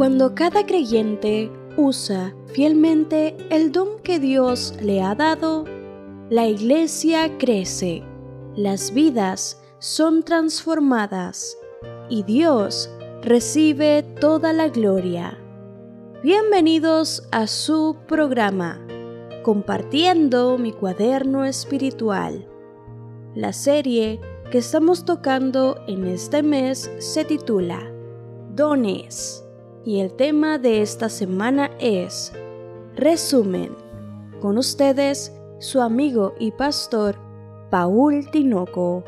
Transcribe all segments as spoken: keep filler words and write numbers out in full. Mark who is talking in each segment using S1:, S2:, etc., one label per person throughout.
S1: Cuando cada creyente usa fielmente el don que Dios le ha dado, la iglesia crece, las vidas son transformadas y Dios recibe toda la gloria. Bienvenidos a su programa, Compartiendo mi cuaderno espiritual. La serie que estamos tocando en este mes se titula Dones y el tema de esta semana es Resumen. Con ustedes, su amigo y pastor, Paul Tinoco.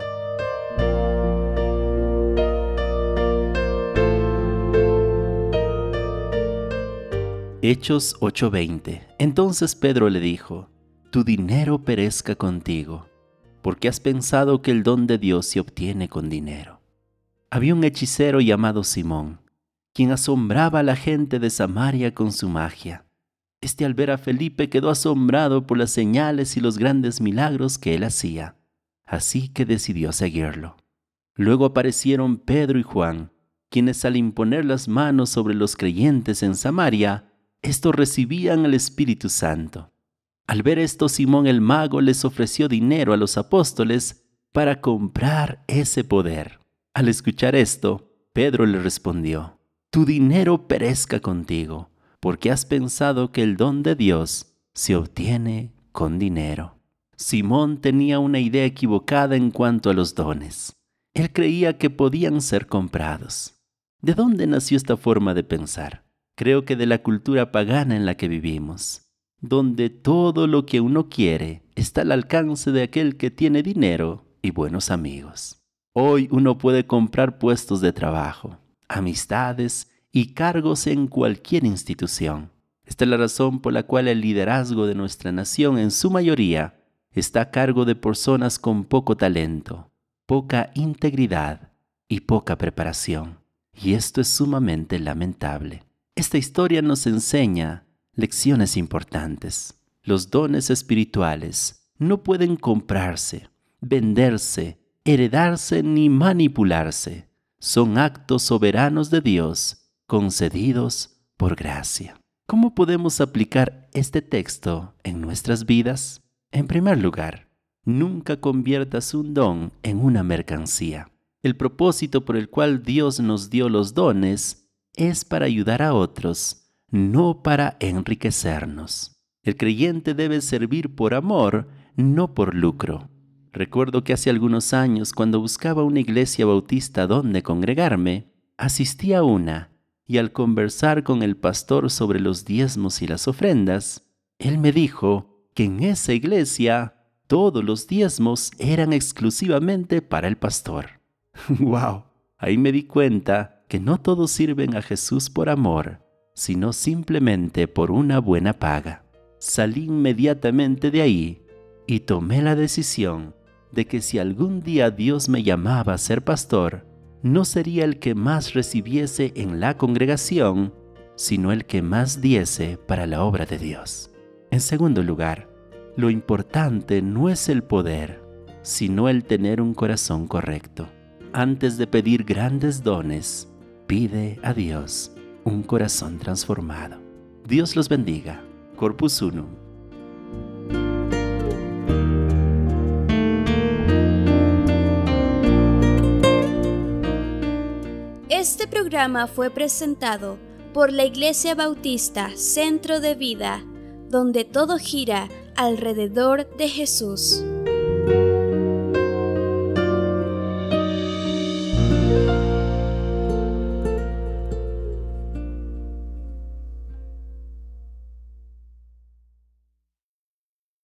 S2: Hechos ocho veinte. Entonces Pedro le dijo: Tu dinero perezca contigo, porque has pensado que el don de Dios se obtiene con dinero. Había un hechicero llamado Simón, quien asombraba a la gente de Samaria con su magia. Este, al ver a Felipe, quedó asombrado por las señales y los grandes milagros que él hacía, así que decidió seguirlo. Luego aparecieron Pedro y Juan, quienes al imponer las manos sobre los creyentes en Samaria, estos recibían el Espíritu Santo. Al ver esto, Simón el mago les ofreció dinero a los apóstoles para comprar ese poder. Al escuchar esto, Pedro le respondió: Tu dinero perezca contigo, porque has pensado que el don de Dios se obtiene con dinero. Simón tenía una idea equivocada en cuanto a los dones. Él creía que podían ser comprados. ¿De dónde nació esta forma de pensar? Creo que de la cultura pagana en la que vivimos, donde todo lo que uno quiere está al alcance de aquel que tiene dinero y buenos amigos. Hoy uno puede comprar puestos de trabajo, amistades y cargos en cualquier institución. Esta es la razón por la cual el liderazgo de nuestra nación en su mayoría está a cargo de personas con poco talento, poca integridad y poca preparación. Y esto es sumamente lamentable. Esta historia nos enseña lecciones importantes. Los dones espirituales no pueden comprarse, venderse, heredarse ni manipularse. Son actos soberanos de Dios, concedidos por gracia. ¿Cómo podemos aplicar este texto en nuestras vidas? En primer lugar, nunca conviertas un don en una mercancía. El propósito por el cual Dios nos dio los dones es para ayudar a otros, no para enriquecernos. El creyente debe servir por amor, no por lucro. Recuerdo que hace algunos años, cuando buscaba una iglesia bautista donde congregarme, asistí a una, y al conversar con el pastor sobre los diezmos y las ofrendas, él me dijo que en esa iglesia todos los diezmos eran exclusivamente para el pastor. ¡Wow! Ahí me di cuenta que no todos sirven a Jesús por amor, sino simplemente por una buena paga. Salí inmediatamente de ahí y tomé la decisión de que si algún día Dios me llamaba a ser pastor, no sería el que más recibiese en la congregación, sino el que más diese para la obra de Dios. En segundo lugar, lo importante no es el poder, sino el tener un corazón correcto. Antes de pedir grandes dones, pide a Dios un corazón transformado. Dios los bendiga. Corpus Unum.
S1: Este programa fue presentado por la Iglesia Bautista Centro de Vida, donde todo gira alrededor de Jesús.